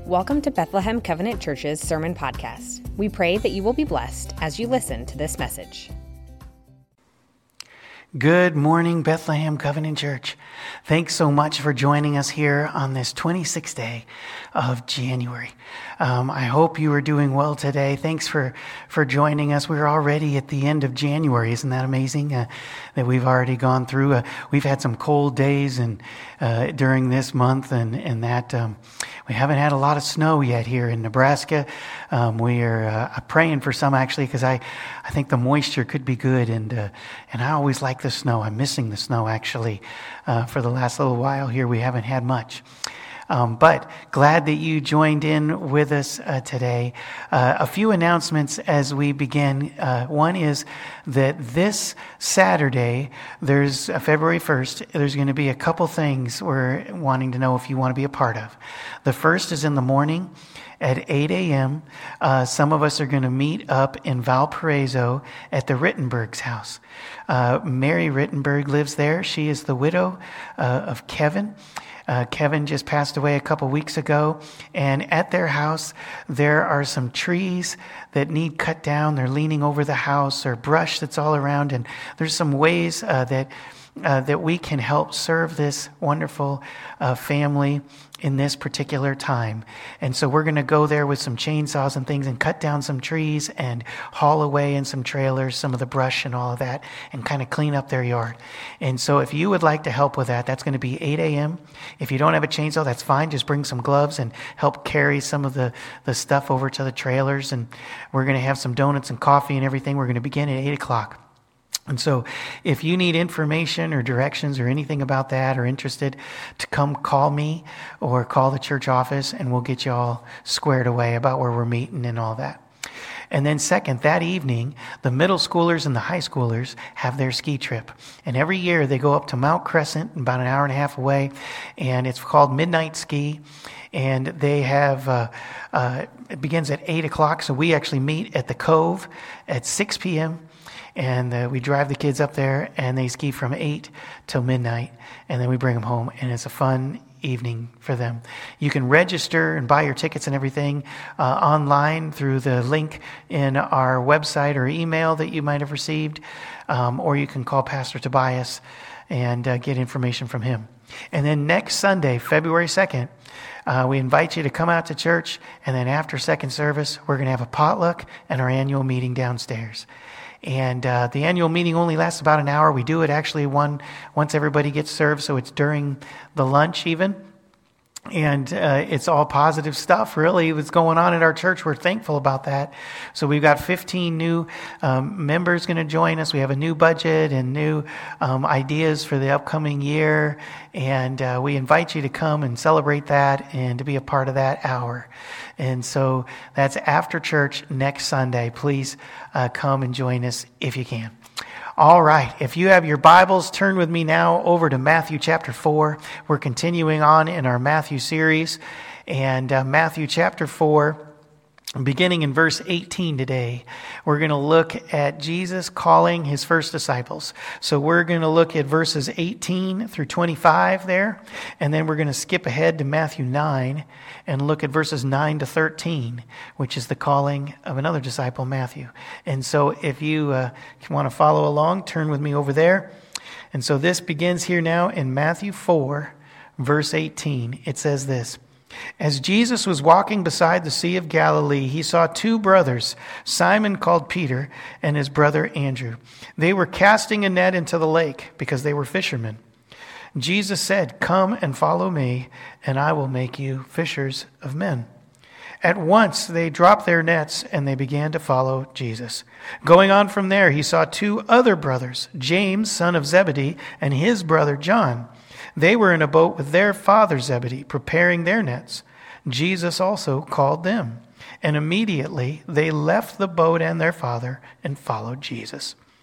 Welcome to Bethlehem Covenant Church's Sermon Podcast. We pray that you will be blessed as you listen to this message. Good morning, Bethlehem Covenant Church. Thanks so much for joining us here on this 26th day of January. I hope you are doing well today. Thanks for joining us. We're already at the end of January. Isn't that amazing that we've already gone through? We've had some cold days during this month, and that we haven't had a lot of snow yet here in Nebraska. We are praying for some, actually, because I think the moisture could be good, and I always like the snow. I'm missing the snow, actually. For the last little while here, we haven't had much. But glad that you joined in with us today. A few announcements as we begin. One is that this Saturday, there's February 1st, there's going to be a couple things we're wanting to know if you want to be a part of. The first is in the morning at 8 a.m. Some of us are going to meet up in Valparaiso at the Rittenberg's house. Mary Rittenberg lives there. She is the widow of Kevin. Kevin just passed away a couple weeks ago, and at their house there are some trees that need cut down. They're leaning over the house, or brush that's all around, and there's some ways that we can help serve this wonderful family in this particular time. And so we're going to go there with some chainsaws and things and cut down some trees and haul away in some trailers some of the brush and all of that and kind of clean up their yard. And so if you would like to help with that, that's going to be 8 a.m. If you don't have a chainsaw, that's fine. Just bring some gloves and help carry some of the stuff over to the trailers. And we're going to have some donuts and coffee and everything. We're going to begin at 8 o'clock. And so if you need information or directions or anything about that, or interested, to come call me or call the church office, and we'll get you all squared away about where we're meeting and all that. And then second, that evening, the middle schoolers and the high schoolers have their ski trip. And every year they go up to Mount Crescent, about an hour and a half away, and it's called Midnight Ski. And they have, it begins at 8 o'clock, so we actually meet at the Cove at 6 p.m., and we drive the kids up there, and they ski from 8 till midnight, and then we bring them home, and it's a fun evening for them. You can register and buy your tickets and everything online through the link in our website or email that you might have received, or you can call Pastor Tobias and get information from him. And then next Sunday, February 2nd, we invite you to come out to church, and then after second service, we're going to have a potluck and our annual meeting downstairs. And the annual meeting only lasts about an hour. We do it actually once everybody gets served, so it's during the lunch even. And it's all positive stuff, really, what's going on at our church. We're thankful about that. So we've got 15 new members going to join us. We have a new budget and new ideas for the upcoming year. And we invite you to come and celebrate that and to be a part of that hour. And so that's after church next Sunday. Please come and join us if you can. All right, if you have your Bibles, turn with me now over to Matthew chapter 4. We're continuing on in our Matthew series, and Matthew chapter 4, beginning in verse 18 today, we're going to look at Jesus calling his first disciples. So we're going to look at verses 18 through 25 there, and then we're going to skip ahead to Matthew 9 and look at verses 9 to 13, which is the calling of another disciple, Matthew. And so if you want to follow along, turn with me over there. And so this begins here now in Matthew 4, verse 18. It says this: As Jesus was walking beside the Sea of Galilee, he saw two brothers, Simon called Peter and his brother Andrew. They were casting a net into the lake because they were fishermen. Jesus said, "Come and follow me, and I will make you fishers of men." At once they dropped their nets and they began to follow Jesus. Going on from there, he saw two other brothers, James, son of Zebedee, and his brother John. They were in a boat with their father Zebedee, preparing their nets. Jesus also called them, and immediately they left the boat and their father and followed Jesus.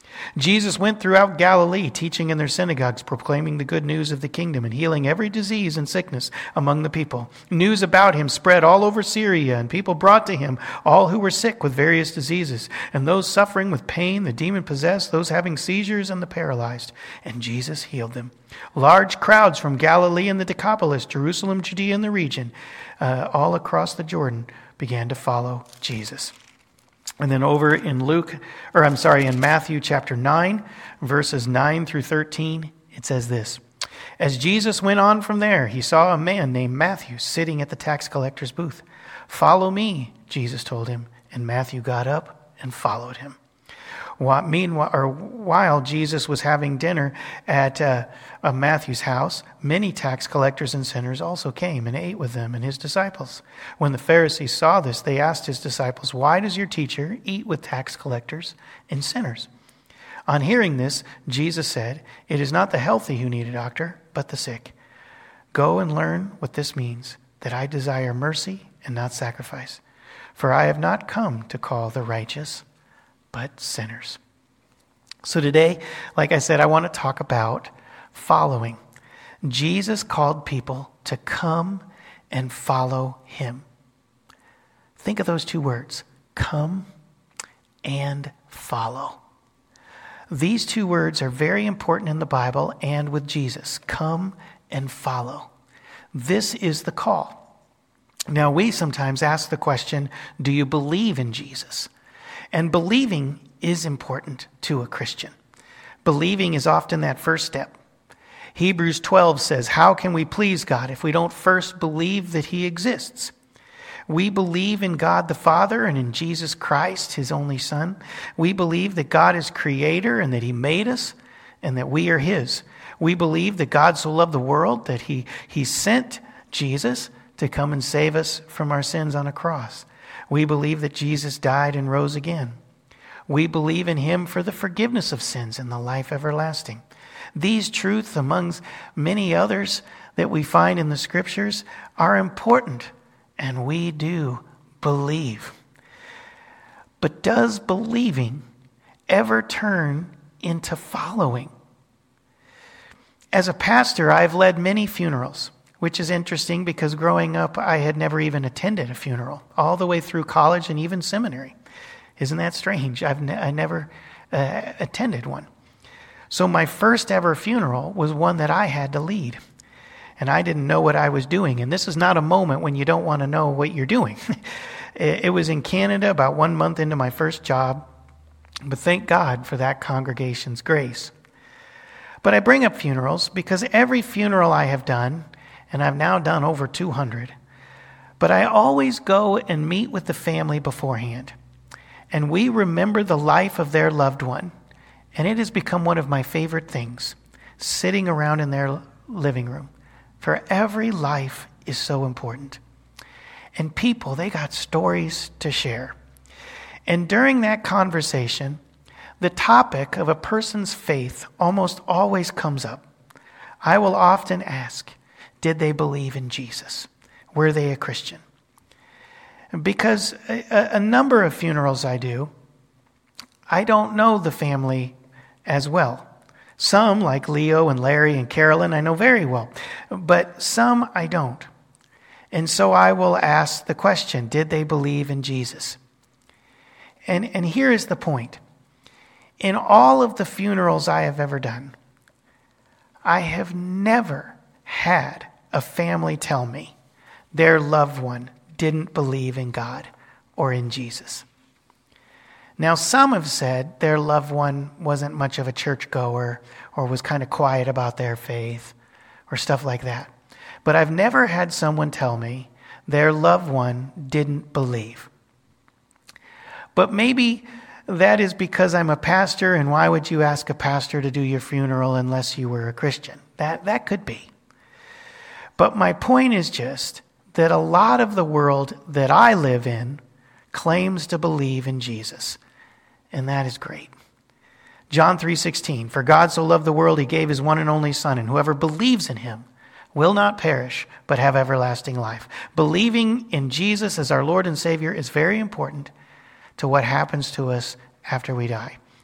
Jesus went throughout Galilee, teaching in their synagogues, proclaiming the good news of the kingdom, and healing every disease and sickness among the people. News about him spread all over Syria, and people brought to him all who were sick with various diseases, and those suffering with pain, the demon-possessed, those having seizures, and the paralyzed. And Jesus healed them. Large crowds from Galilee and the Decapolis, Jerusalem, Judea, and the region, all across the Jordan, began to follow Jesus. And then over in in Matthew chapter 9, verses 9 through 13, it says this. As Jesus went on from there, he saw a man named Matthew sitting at the tax collector's booth. Follow me, Jesus told him, and Matthew got up and followed him. While Jesus was having dinner at Matthew's house, many tax collectors and sinners also came and ate with them and his disciples. When the Pharisees saw this, they asked his disciples, "Why does your teacher eat with tax collectors and sinners?" On hearing this, Jesus said, "It is not the healthy who need a doctor, but the sick. Go and learn what this means, that I desire mercy and not sacrifice. For I have not come to call the righteous, but sinners." So today, like I said, I want to talk about following. Jesus called people to come and follow him. Think of those two words, come and follow. These two words are very important in the Bible and with Jesus. Come and follow. This is the call. Now, we sometimes ask the question, do you believe in Jesus? And believing is important to a Christian. Believing is often that first step. Hebrews 12 says, how can we please God if we don't first believe that he exists? We believe in God the Father and in Jesus Christ, his only Son. We believe that God is creator and that he made us and that we are his. We believe that God so loved the world that he sent Jesus to come and save us from our sins on a cross. We believe that Jesus died and rose again. We believe in him for the forgiveness of sins and the life everlasting. These truths, amongst many others that we find in the scriptures, are important, and we do believe. But does believing ever turn into following? As a pastor, I've led many funerals, which is interesting because growing up, I had never even attended a funeral, all the way through college and even seminary. Isn't that strange? I never attended one. So my first ever funeral was one that I had to lead. And I didn't know what I was doing. And this is not a moment when you don't want to know what you're doing. It was in Canada about 1 month into my first job. But thank God for that congregation's grace. But I bring up funerals because every funeral I have done, and I've now done over 200, but I always go and meet with the family beforehand. And we remember the life of their loved one. And it has become one of my favorite things, sitting around in their living room. For every life is so important. And people, they got stories to share. And during that conversation, the topic of a person's faith almost always comes up. I will often ask, did they believe in Jesus? Were they a Christian? Because a number of funerals I do, I don't know the family as well. Some, like Leo and Larry and Carolyn, I know very well. But some I don't. And so I will ask the question, did they believe in Jesus? And here is the point. In all of the funerals I have ever done, I have never had a family tell me their loved one didn't believe in God or in Jesus. Now, some have said their loved one wasn't much of a churchgoer or was kind of quiet about their faith or stuff like that. But I've never had someone tell me their loved one didn't believe. But maybe that is because I'm a pastor, and why would you ask a pastor to do your funeral unless you were a Christian? That could be. But my point is just that a lot of the world that I live in claims to believe in Jesus. And that is great. John 3:16, for God so loved the world, he gave his one and only Son, and whoever believes in him will not perish, but have everlasting life. Believing in Jesus as our Lord and Savior is very important to what happens to us after we die.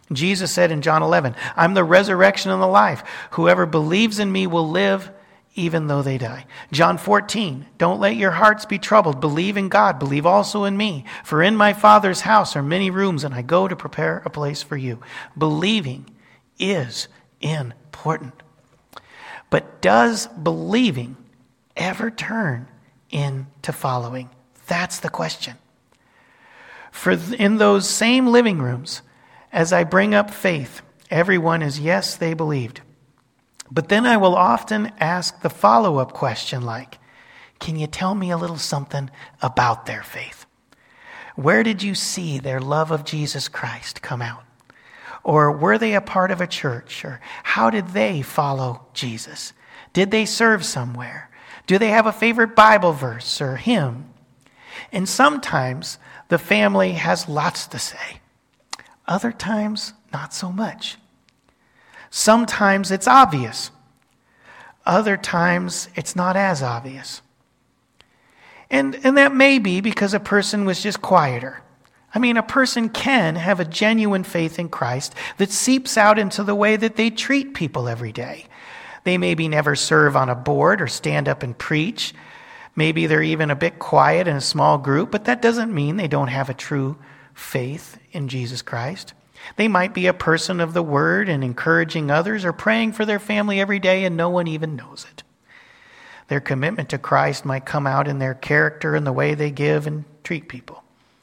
Jesus said in John 11, I'm the resurrection and the life. Whoever believes in me will live even though they die. John 14, don't let your hearts be troubled. Believe in God. Believe also in me. For in my Father's house are many rooms, and I go to prepare a place for you. Believing is important. But does believing ever turn into following? That's the question. For in those same living rooms, as I bring up faith, everyone is, yes, they believed. But then I will often ask the follow-up question like, can you tell me a little something about their faith? Where did you see their love of Jesus Christ come out? Or were they a part of a church? Or how did they follow Jesus? Did they serve somewhere? Do they have a favorite Bible verse or hymn? And sometimes the family has lots to say. Other times, not so much. Sometimes it's obvious. Other times, it's not as obvious. And that may be because a person was just quieter. I mean, a person can have a genuine faith in Christ that seeps out into the way that they treat people every day. They maybe never serve on a board or stand up and preach. Maybe they're even a bit quiet in a small group, but that doesn't mean they don't have a true faith in Jesus Christ. They might be a person of the word and encouraging others or praying for their family every day and no one even knows it. Their commitment to Christ might come out in their character and the way they give and treat people.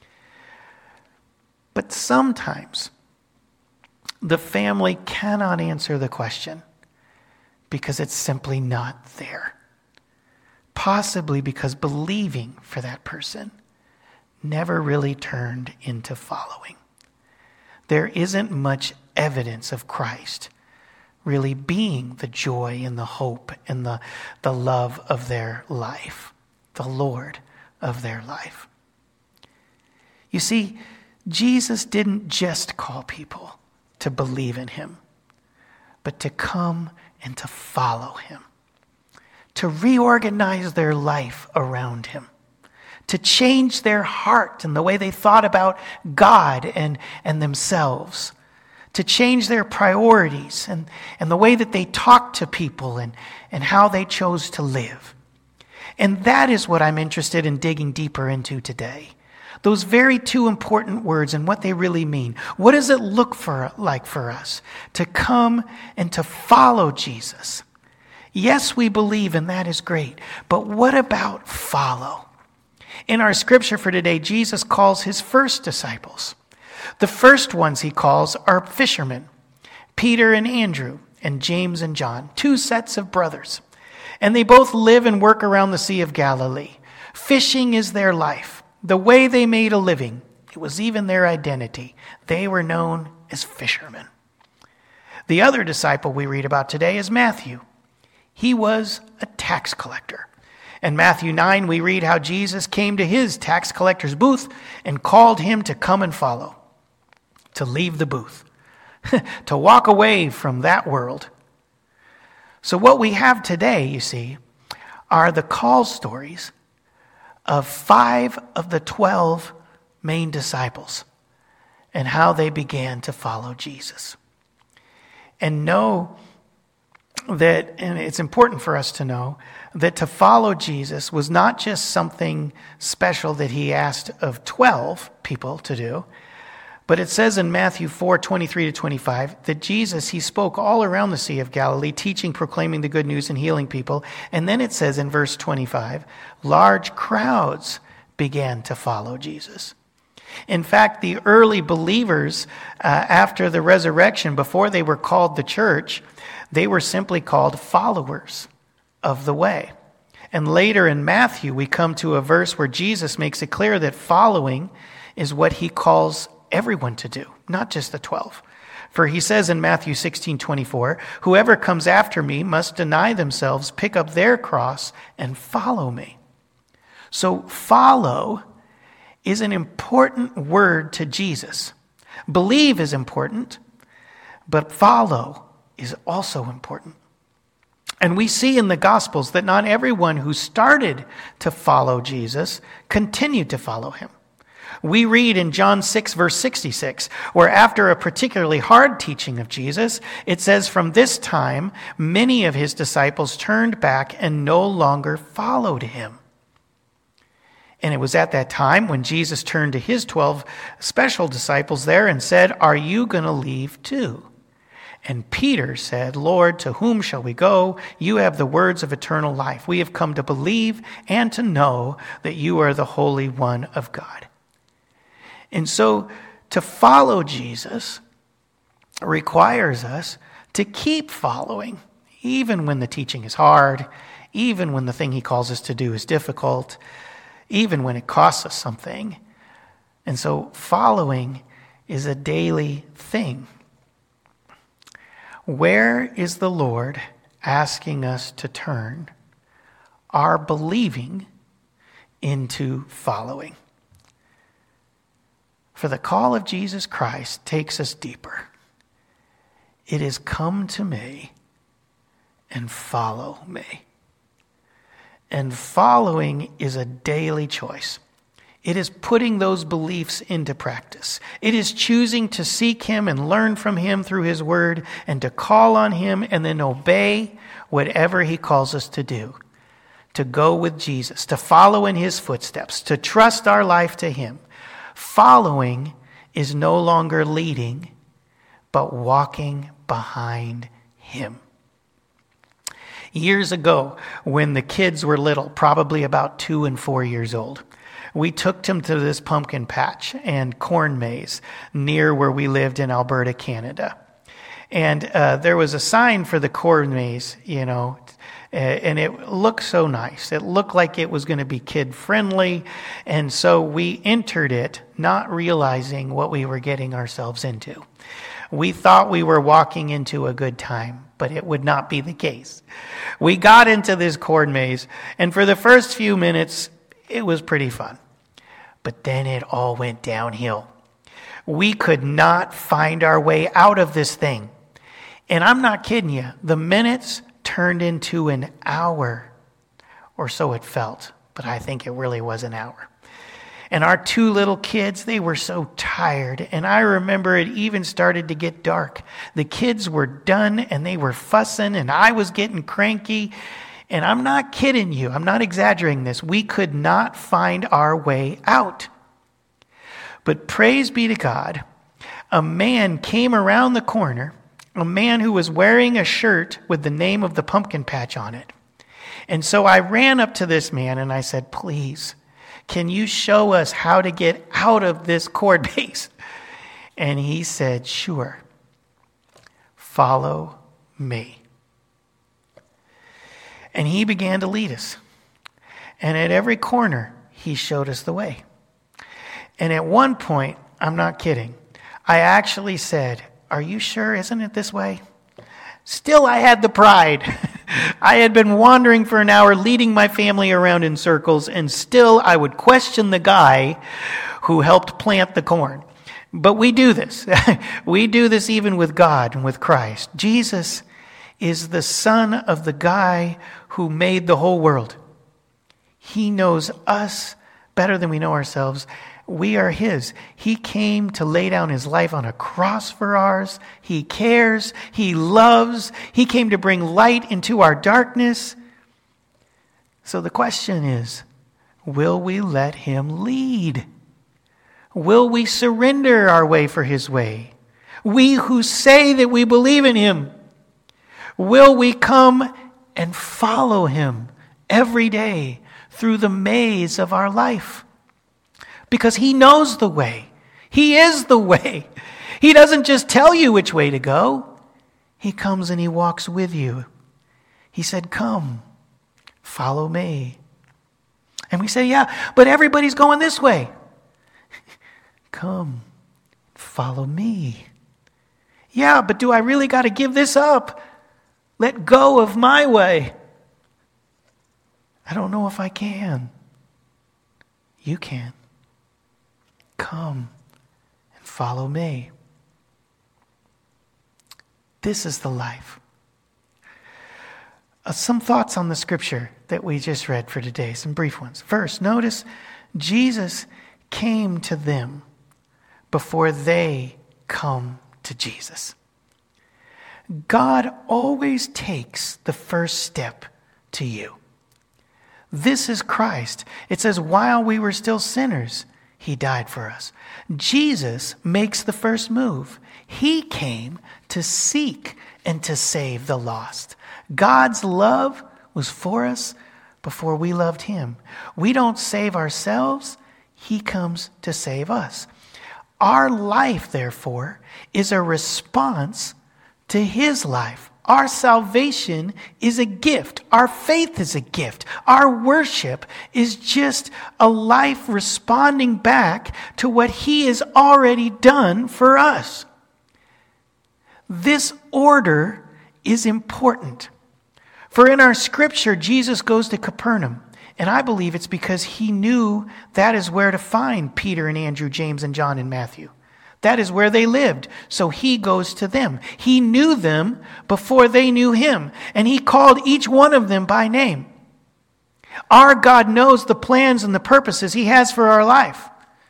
But sometimes the family cannot answer the question because it's simply not there. Possibly because believing for that person never really turned into following. There isn't much evidence of Christ really being the joy and the hope and the love of their life, the Lord of their life. You see, Jesus didn't just call people to believe in him, but to come and to follow him, to reorganize their life around him, to change their heart and the way they thought about God and themselves, to change their priorities and the way that they talked to people and how they chose to live. And that is what I'm interested in digging deeper into today. Those very two important words and what they really mean. What does it look like for us to come and to follow Jesus? Yes, we believe, and that is great. But what about follow? In our scripture for today, Jesus calls his first disciples. The first ones he calls are fishermen, Peter and Andrew, and James and John, two sets of brothers. And they both live and work around the Sea of Galilee. Fishing is their life, the way they made a living. It was even their identity. They were known as fishermen. The other disciple we read about today is Matthew. He was a tax collector. In Matthew 9, we read how Jesus came to his tax collector's booth and called him to come and follow, to leave the booth, to walk away from that world. So what we have today, you see, are the call stories of 5 of the 12 main disciples and how they began to follow Jesus. And know that, and it's important for us to know, that to follow Jesus was not just something special that he asked of 12 people to do, but it says in Matthew 4:23-25 that Jesus, he spoke all around the Sea of Galilee, teaching, proclaiming the good news, and healing people. And then it says in verse 25, large crowds began to follow Jesus. In fact, the early believers after the resurrection, before they were called the church, they were simply called followers of the way. And later in Matthew, we come to a verse where Jesus makes it clear that following is what he calls everyone to do, not just the 12. For he says in Matthew 16:24, whoever comes after me must deny themselves, pick up their cross, and follow me. So follow is an important word to Jesus. Believe is important, but follow is also important. And we see in the Gospels that not everyone who started to follow Jesus continued to follow him. We read in John 6, verse 66, where after a particularly hard teaching of Jesus, it says, "From this time, many of his disciples turned back and no longer followed him." And it was at that time when Jesus turned to his 12 special disciples there and said, "Are you going to leave too?" And Peter said, "Lord, to whom shall we go? You have the words of eternal life. We have come to believe and to know that you are the Holy One of God." And so to follow Jesus requires us to keep following, even when the teaching is hard, even when the thing he calls us to do is difficult, even when it costs us something. And so following is a daily thing. Where is the Lord asking us to turn our believing into following? For the call of Jesus Christ takes us deeper. It is, "Come to me and follow me." And following is a daily choice. It is putting those beliefs into practice. It is choosing to seek him and learn from him through his word and to call on him and then obey whatever he calls us to do. To go with Jesus, to follow in his footsteps, to trust our life to him. Following is no longer leading, but walking behind him. Years ago, when the kids were little, probably about 2 and 4 years old, we took them to this pumpkin patch and corn maze near where we lived in Alberta, Canada. And there was a sign for the corn maze, and it looked so nice. It looked like it was going to be kid-friendly. And so we entered it, not realizing what we were getting ourselves into. We thought we were walking into a good time, but it would not be the case. We got into this corn maze, and for the first few minutes, it was pretty fun. But then it all went downhill. We could not find our way out of this thing. And I'm not kidding you. The minutes turned into an hour, or so it felt, but I think it really was an hour. And our 2 little kids, they were so tired. And I remember it even started to get dark. The kids were done and they were fussing and I was getting cranky. And I'm not kidding you. I'm not exaggerating this. We could not find our way out. But praise be to God, a man came around the corner, a man who was wearing a shirt with the name of the pumpkin patch on it. And so I ran up to this man and I said, "Please, can you show us how to get out of this corn maze?" And he said, "Sure. Follow me." And he began to lead us. And at every corner, he showed us the way. And at one point, I'm not kidding, I actually said, "Are you sure? Isn't it this way?" Still, I had the pride. I had been wandering for an hour, leading my family around in circles, and still I would question the guy who helped plant the corn. But we do this. We do this even with God and with Christ. Jesus is the son of the guy who made the whole world. He knows us better than we know ourselves. We are his. He came to lay down his life on a cross for ours. He cares. He loves. He came to bring light into our darkness. So the question is, will we let him lead? Will we surrender our way for his way? We who say that we believe in him, will we come and follow him every day through the maze of our life? Because he knows the way. He is the way. He doesn't just tell you which way to go. He comes and he walks with you. He said, "Come, follow me." And we say, "Yeah, but everybody's going this way." "Come, follow me." "Yeah, but do I really got to give this up? Let go of my way?" "I don't know if I can." You can. Come and follow me. This is the life. Some thoughts on the scripture that we just read for today, some brief ones. First, notice Jesus came to them before they come to Jesus. God always takes the first step to you. This is Christ. It says, while we were still sinners, he died for us. Jesus makes the first move. He came to seek and to save the lost. God's love was for us before we loved him. We don't save ourselves. He comes to save us. Our life, therefore, is a response to his life. Our salvation is a gift. Our faith is a gift. Our worship is just a life responding back to what he has already done for us. This order is important. For in our scripture, Jesus goes to Capernaum. And I believe it's because he knew that is where to find Peter and Andrew, James and John and Matthew. That is where they lived. So he goes to them. He knew them before they knew him. And he called each one of them by name. Our God knows the plans and the purposes he has for our life.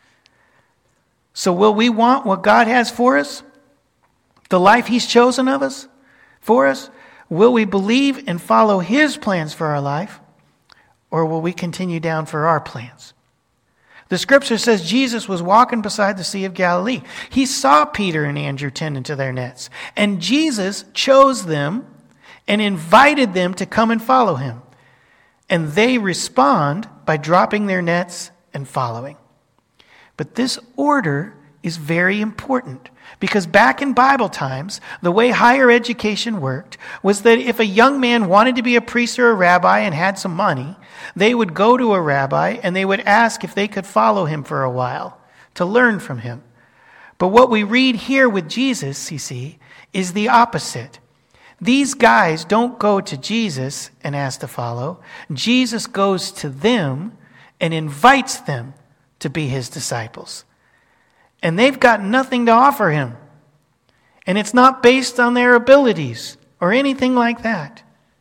So will we want what God has for us? The life he's chosen of us, for us? Will we believe and follow his plans for our life? Or will we continue down for our plans? The scripture says Jesus was walking beside the Sea of Galilee. He saw Peter and Andrew tending to their nets. And Jesus chose them and invited them to come and follow him. And they respond by dropping their nets and following. But this order is very important. Because back in Bible times, the way higher education worked was that if a young man wanted to be a priest or a rabbi and had some money, they would go to a rabbi and they would ask if they could follow him for a while to learn from him. But what we read here with Jesus, you see, is the opposite. These guys don't go to Jesus and ask to follow. Jesus goes to them and invites them to be his disciples. And they've got nothing to offer him. And it's not based on their abilities or anything like that.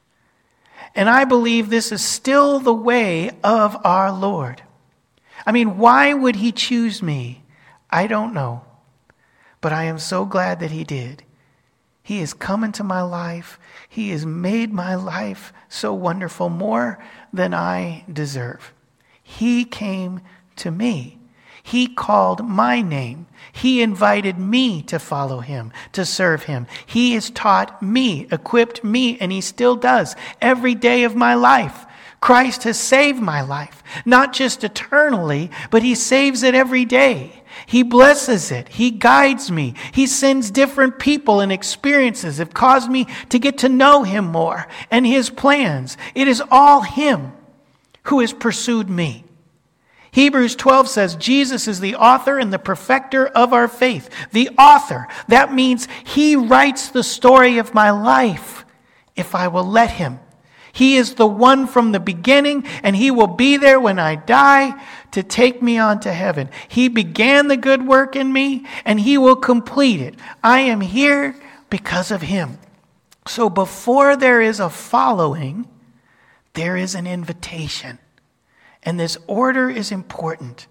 And I believe this is still the way of our Lord. I mean, why would he choose me? I don't know. But I am so glad that he did. He has come into my life. He has made my life so wonderful, more than I deserve. He came to me. He called my name. He invited me to follow him, to serve him. He has taught me, equipped me, and he still does every day of my life. Christ has saved my life, not just eternally, but he saves it every day. He blesses it. He guides me. He sends different people and experiences that cause me to get to know him more and his plans. It is all him who has pursued me. Hebrews 12 says Jesus is the author and the perfecter of our faith. The author. That means he writes the story of my life if I will let him. He is the one from the beginning, and he will be there when I die to take me on to heaven. He began the good work in me, and he will complete it. I am here because of him. So before there is a following, there is an invitation. And this order is important.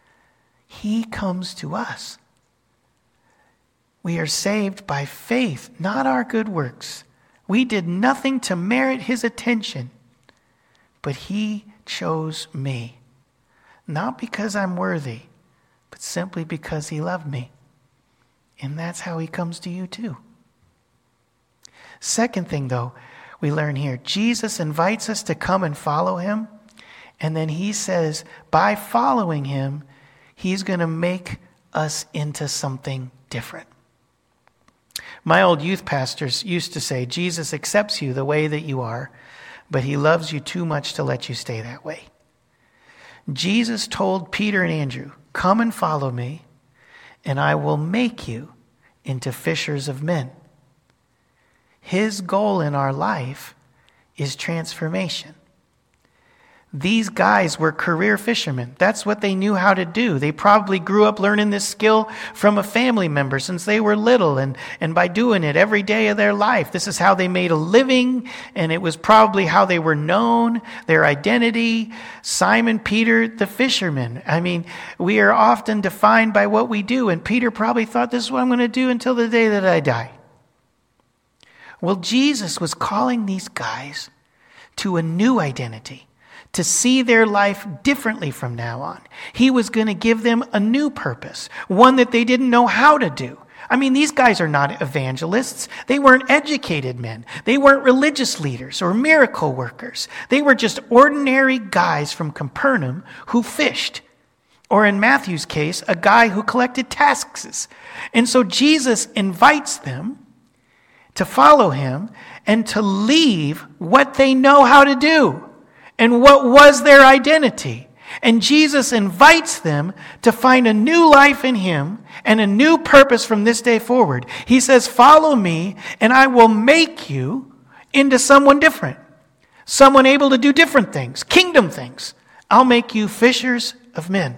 He comes to us. We are saved by faith, not our good works. We did nothing to merit his attention, but he chose me. Not because I'm worthy, but simply because he loved me. And that's how he comes to you too. Second thing, though, we learn here, Jesus invites us to come and follow him. And then he says, by following him, he's going to make us into something different. My old youth pastors used to say, Jesus accepts you the way that you are, but he loves you too much to let you stay that way. Jesus told Peter and Andrew, come and follow me, and I will make you into fishers of men. His goal in our life is transformation. These guys were career fishermen. That's what they knew how to do. They probably grew up learning this skill from a family member since they were little, and by doing it every day of their life. This is how they made a living, and it was probably how they were known, their identity. Simon Peter, the fisherman. I mean, we are often defined by what we do, and Peter probably thought, this is what I'm going to do until the day that I die. Well, Jesus was calling these guys to a new identity, to see their life differently from now on. He was going to give them a new purpose, one that they didn't know how to do. I mean, these guys are not evangelists. They weren't educated men. They weren't religious leaders or miracle workers. They were just ordinary guys from Capernaum who fished. Or in Matthew's case, a guy who collected taxes. And so Jesus invites them to follow him and to leave what they know how to do and what was their identity. And Jesus invites them to find a new life in him and a new purpose from this day forward. He says, follow me and I will make you into someone different. Someone able to do different things, kingdom things. I'll make you fishers of men.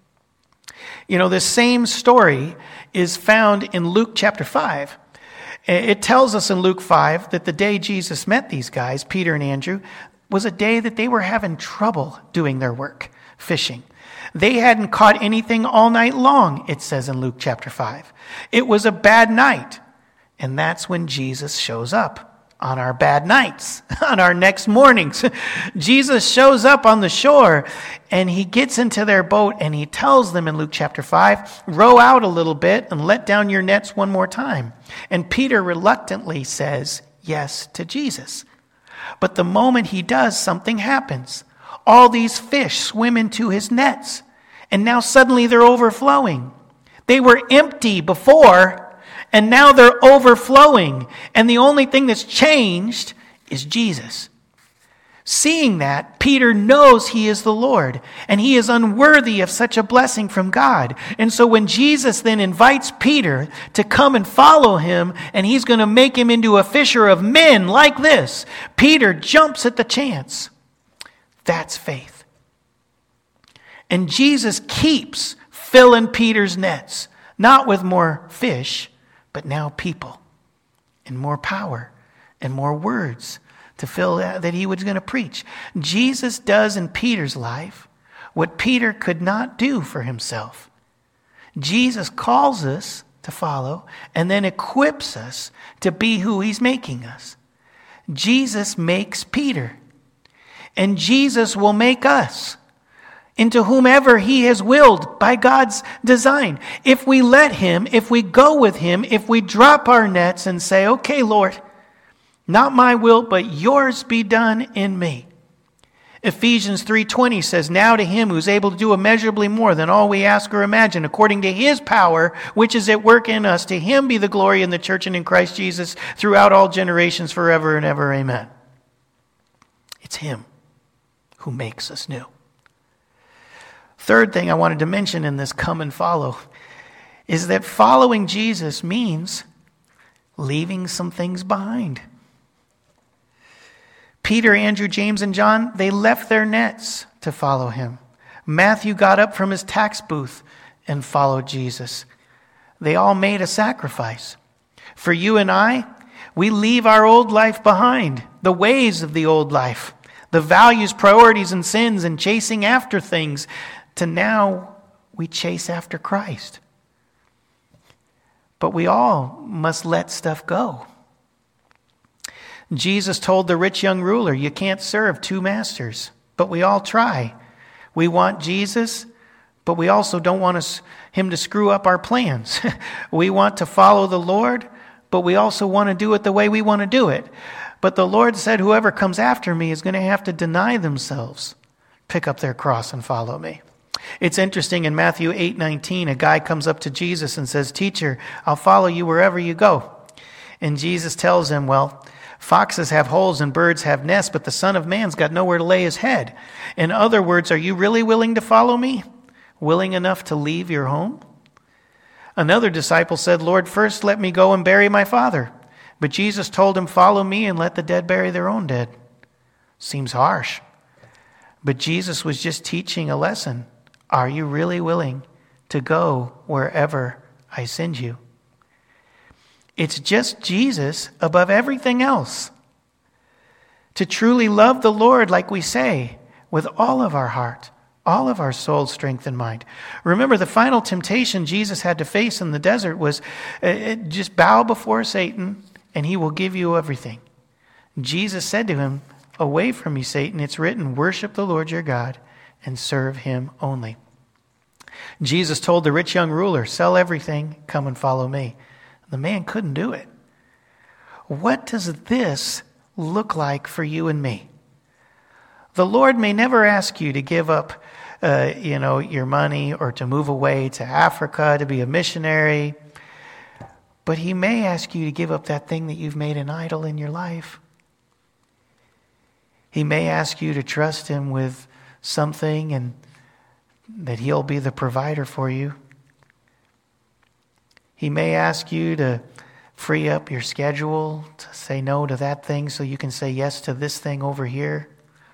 You know, this same story is found in Luke chapter 5. It tells us in Luke 5 that the day Jesus met these guys, Peter and Andrew, was a day that they were having trouble doing their work, fishing. They hadn't caught anything all night long, it says in Luke chapter 5. It was a bad night. And that's when Jesus shows up on our bad nights, on our next mornings. Jesus shows up on the shore and he gets into their boat and he tells them in Luke chapter 5, row out a little bit and let down your nets one more time. And Peter reluctantly says yes to Jesus. But the moment he does, something happens. All these fish swim into his nets, and now suddenly they're overflowing. They were empty before, and now they're overflowing. And the only thing that's changed is Jesus. Seeing that, Peter knows he is the Lord, and he is unworthy of such a blessing from God. And so when Jesus then invites Peter to come and follow him, and he's going to make him into a fisher of men like this, Peter jumps at the chance. That's faith. And Jesus keeps filling Peter's nets, not with more fish, but now people, and more power, and more words to fill that he was going to preach. Jesus does in Peter's life what Peter could not do for himself. Jesus calls us to follow and then equips us to be who he's making us. Jesus makes Peter, and Jesus will make us into whomever he has willed by God's design. If we let him, if we go with him, if we drop our nets and say, okay, Lord, not my will, but yours be done in me. Ephesians 3:20 says, now to him who's able to do immeasurably more than all we ask or imagine, according to his power, which is at work in us, to him be the glory in the church and in Christ Jesus throughout all generations forever and ever. Amen. It's him who makes us new. Third thing I wanted to mention in this come and follow is that following Jesus means leaving some things behind. Peter, Andrew, James, and John, they left their nets to follow him. Matthew got up from his tax booth and followed Jesus. They all made a sacrifice. For you and I, we leave our old life behind, the ways of the old life, the values, priorities, and sins, and chasing after things, to now we chase after Christ. But we all must let stuff go. Jesus told the rich young ruler, you can't serve two masters, but we all try. We want Jesus, but we also don't want him to screw up our plans. We want to follow the Lord, but we also want to do it the way we want to do it. But the Lord said, whoever comes after me is going to have to deny themselves, pick up their cross and follow me. It's interesting, in Matthew 8:19, a guy comes up to Jesus and says, teacher, I'll follow you wherever you go. And Jesus tells him, well, foxes have holes and birds have nests, but the Son of Man's got nowhere to lay his head. In other words, are you really willing to follow me? Willing enough to leave your home? Another disciple said, Lord, first let me go and bury my father. But Jesus told him, follow me and let the dead bury their own dead. Seems harsh. But Jesus was just teaching a lesson. Are you really willing to go wherever I send you? It's just Jesus above everything else. To truly love the Lord, like we say, with all of our heart, all of our soul, strength, and mind. Remember, the final temptation Jesus had to face in the desert was just bow before Satan and he will give you everything. Jesus said to him, away from you, Satan, it's written, worship the Lord your God and serve him only. Jesus told the rich young ruler, sell everything, come and follow me. The man couldn't do it. What does this look like for you and me? The Lord may never ask you to give up, your money or to move away to Africa to be a missionary, but he may ask you to give up that thing that you've made an idol in your life. He may ask you to trust him with something and that he'll be the provider for you. He may ask you to free up your schedule, to say no to that thing so you can say yes to this thing over here.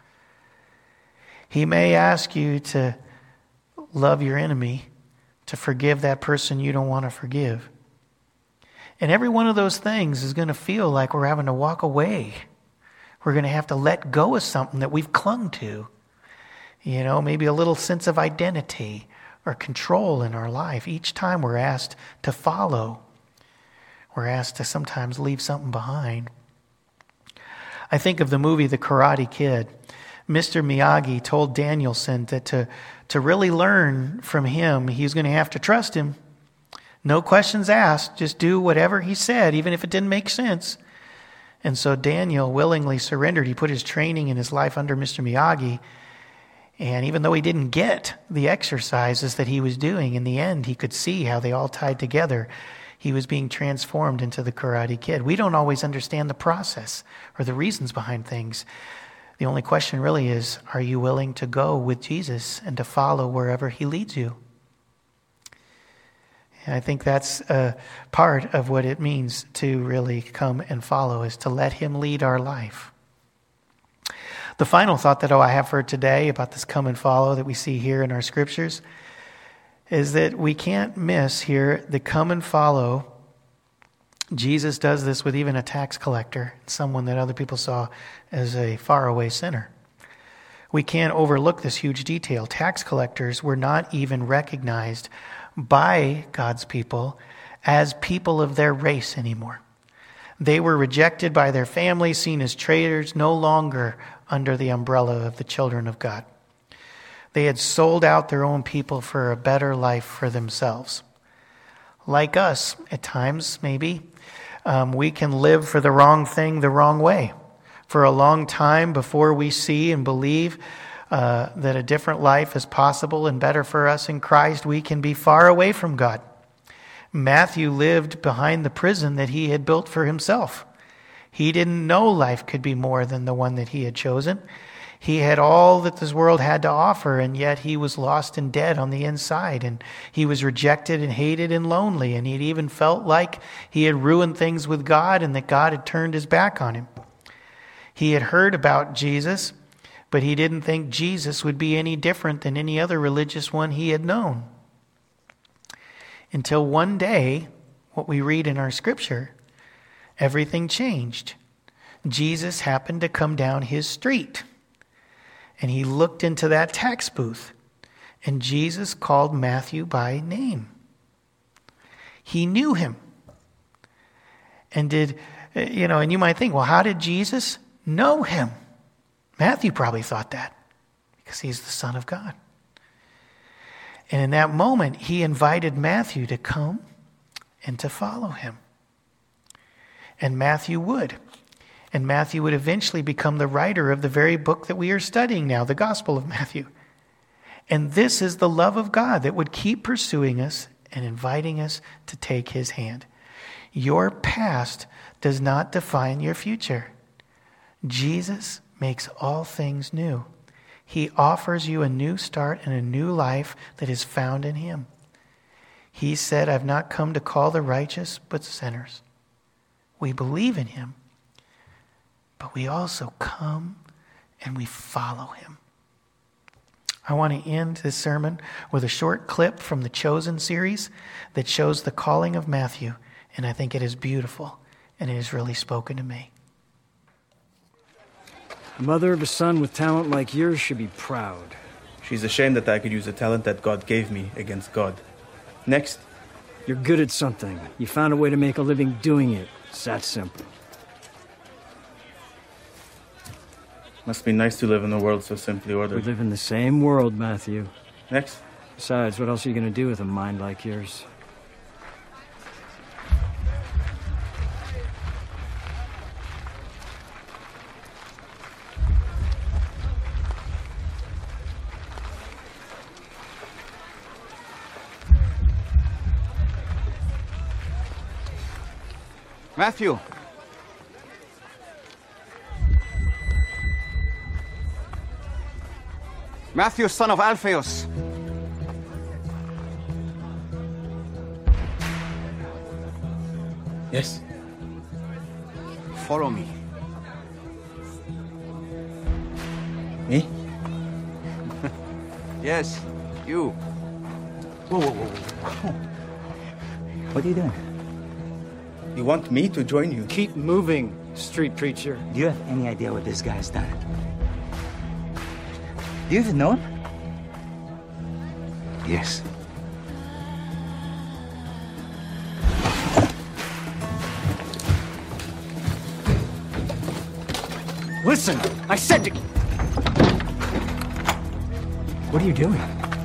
He may ask you to love your enemy, to forgive that person you don't want to forgive. And every one of those things is going to feel like we're having to walk away. We're going to have to let go of something that we've clung to. Maybe a little sense of identity or control in our life. Each time we're asked to follow, we're asked to sometimes leave something behind. I think of the movie The Karate Kid. Mr. Miyagi told Daniel-san that to really learn from him, he's going to have to trust him. No questions asked, just do whatever he said, even if it didn't make sense. And so Daniel willingly surrendered. He put his training and his life under Mr. Miyagi. And even though he didn't get the exercises that he was doing, in the end, he could see how they all tied together. He was being transformed into the Karate Kid. We don't always understand the process or the reasons behind things. The only question really is, are you willing to go with Jesus and to follow wherever he leads you? And I think that's a part of what it means to really come and follow, is to let him lead our life. The final thought that I have for today about this come and follow that we see here in our scriptures is that we can't miss here the come and follow. Jesus does this with even a tax collector, someone that other people saw as a faraway sinner. We can't overlook this huge detail. Tax collectors were not even recognized by God's people as people of their race anymore. They were rejected by their families, seen as traitors, no longer under the umbrella of the children of God. They had sold out their own people for a better life for themselves. Like us, at times, maybe, we can live for the wrong thing the wrong way. For a long time before we see and believe that a different life is possible and better for us in Christ, we can be far away from God. Matthew lived behind the prison that he had built for himself. He didn't know life could be more than the one that he had chosen. He had all that this world had to offer, and yet he was lost and dead on the inside, and he was rejected and hated and lonely, and he'd even felt like he had ruined things with God and that God had turned his back on him. He had heard about Jesus, but he didn't think Jesus would be any different than any other religious one he had known. Until one day, what we read in our scripture, everything changed. Jesus happened to come down his street, and he looked into that tax booth, and Jesus called Matthew by name. He knew him. And and you might think, well, how did Jesus know him? Matthew probably thought that, because he's the Son of God. And in that moment, he invited Matthew to come and to follow him. And Matthew would. And Matthew would eventually become the writer of the very book that we are studying now, the Gospel of Matthew. And this is the love of God that would keep pursuing us and inviting us to take his hand. Your past does not define your future. Jesus makes all things new. He offers you a new start and a new life that is found in him. He said, I've not come to call the righteous, but sinners. We believe in him, but we also come and we follow him. I want to end this sermon with a short clip from the Chosen series that shows the calling of Matthew, and I think it is beautiful, and it has really spoken to me. The mother of a son with talent like yours should be proud. She's ashamed that I could use the talent that God gave me against God. Next. You're good at something. You found a way to make a living doing it. It's that simple. Must be nice to live in a world so simply ordered. We live in the same world, Matthew. Next. Besides, what else are you going to do with a mind like yours? Matthew! Matthew, son of Alphaeus! Yes. Follow me. Me? Yes, you. Whoa. What are you doing? You want me to join you? Keep moving, street preacher. Do you have any idea what this guy's done? Do you even know him? Yes. Listen, I said to... What are you doing?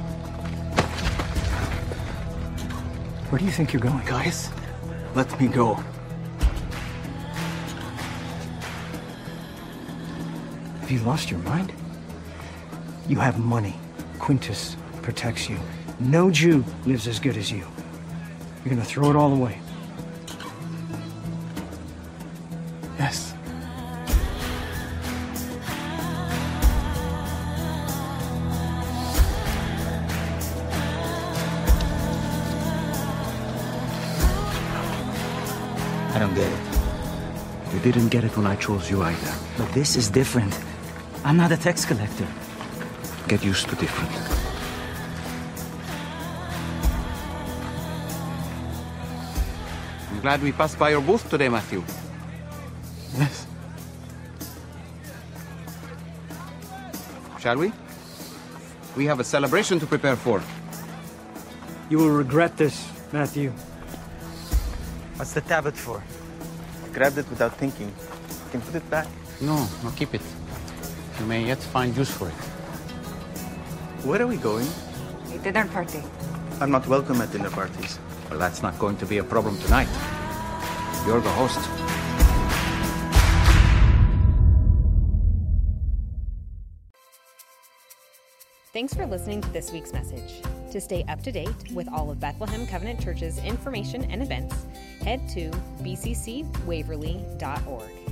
Where do you think you're going? Guys, let me go. Have you lost your mind? You have money. Quintus protects you. No Jew lives as good as you. You're gonna throw it all away. Yes. I don't get it. You didn't get it when I chose you either. But this is different. I'm not a tax collector. Get used to different. I'm glad we passed by your booth today, Matthew. Yes. Shall we? We have a celebration to prepare for. You will regret this, Matthew. What's the tablet for? I grabbed it without thinking. You can put it back. No, keep it. You may yet find use for it. Where are we going? A dinner party. I'm not welcome at dinner parties. Well, that's not going to be a problem tonight. You're the host. Thanks for listening to this week's message. To stay up to date with all of Bethlehem Covenant Church's information and events, head to bccwaverly.org.